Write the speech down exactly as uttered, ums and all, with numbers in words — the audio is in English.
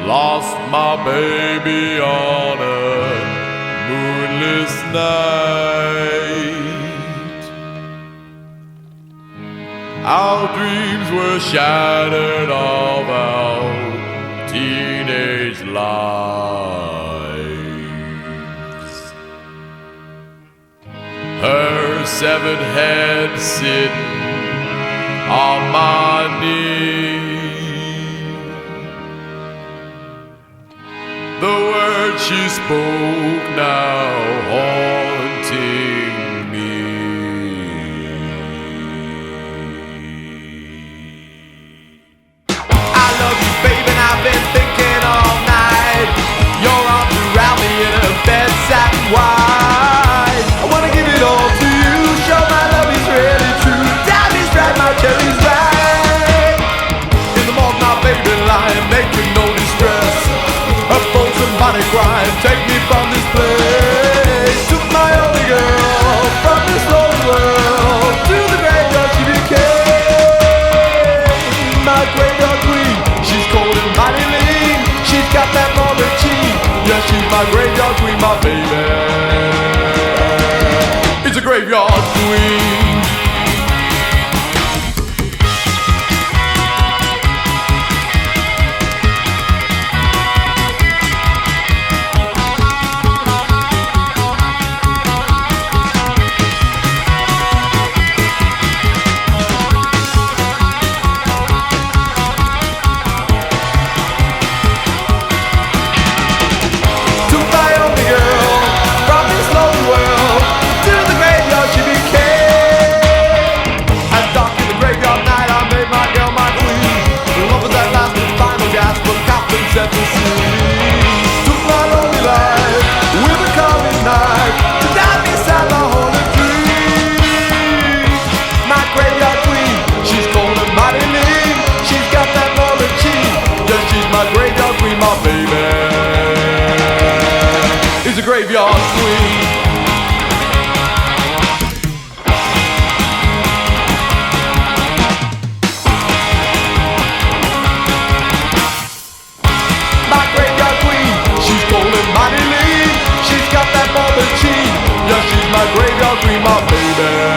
Lost my baby on a moonless night. Our dreams were shattered of our teenage lives. Her severed head sitting on my knee. The words she spoke now haunting me. I love you, baby, and I've been thinking all night. Your arms around me in a bed satin white. I wanna give it all to you, show my love is really true. Diamonds right, my cherries right. In the morning, my baby lying, making no distress. Somebody crying, take me from this place. Took my only girl from this lonely world to the graveyard she became. My graveyard queen, she's cold and mighty lean. She's got that Northern cheek. Yeah, she's my graveyard queen, my baby. It's a graveyard queen. Set to sea. Took my lonely life with a carving knife to die beside my haunted tree. My graveyard queen, she's cold and mighty lean. She's got that Northern cheek. Yeah, she's my graveyard queen, my baby. Is a graveyard queen. Yeah, she's my graveyard queen, my baby.